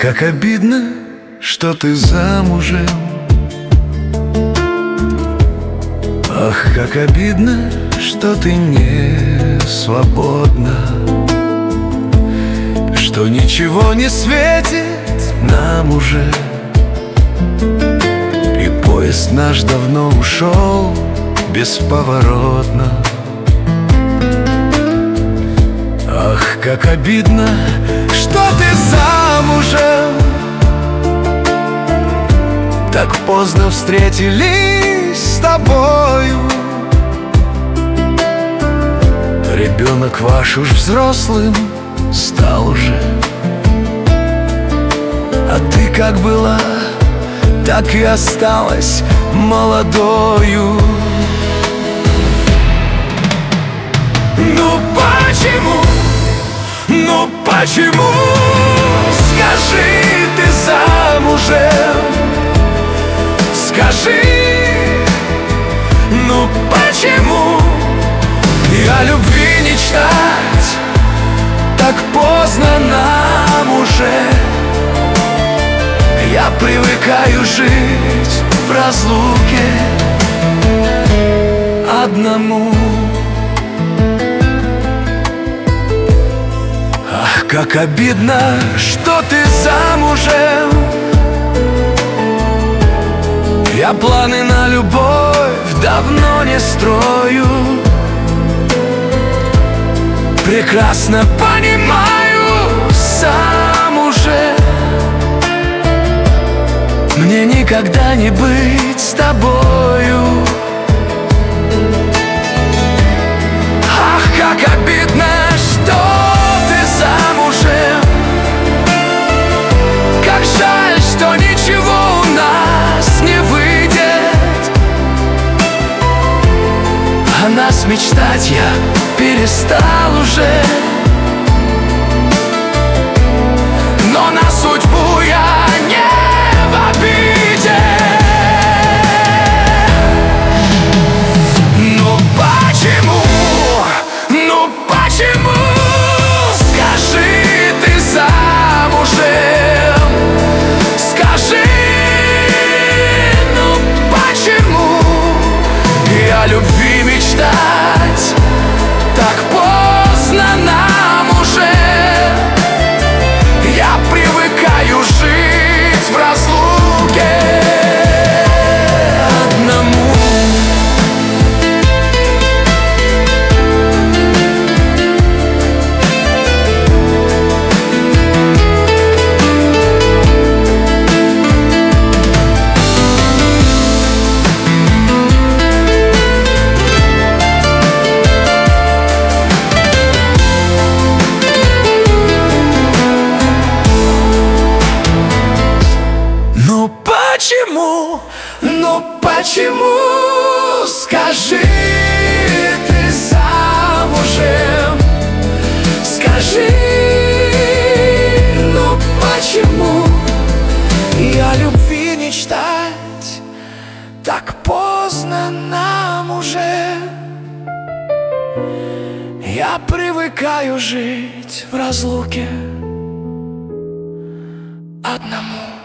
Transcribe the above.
как обидно, что ты замужем. Ах, как обидно, что ты не свободна, что ничего не светит нам уже, и поезд наш давно ушел бесповоротно. Ах, как обидно, что ты замужем. Так поздно встретились с тобою. Ребенок ваш уж взрослым стал уже, а ты как была, так и осталась молодою. Ну почему? Ну почему? Скажи, ты замужем? Скажи, ну почему? И о любви мечтать так поздно нам уже. Я привыкаю жить в разлуке одному. Ах, как обидно, что ты замужем. Я планы на любовь давно не строю. Прекрасно понимаю сам уже, мне никогда не быть с тобою. Ах, как обидно, что ты замужем. Как жаль, что ничего у нас не выйдет. О нас мечтать я перестал уже, но на судьбу я не в обиде. Ну почему? Ну почему? Скажи, ты замужем? Скажи, ну почему? И о любви мечтать так поздно нам уже. Я привыкаю жить в разлуке одному. Почему? Ну почему? Скажи, ты замужем? Скажи, ну почему? И о любви мечтать так поздно нам уже. Я привыкаю жить в разлуке одному.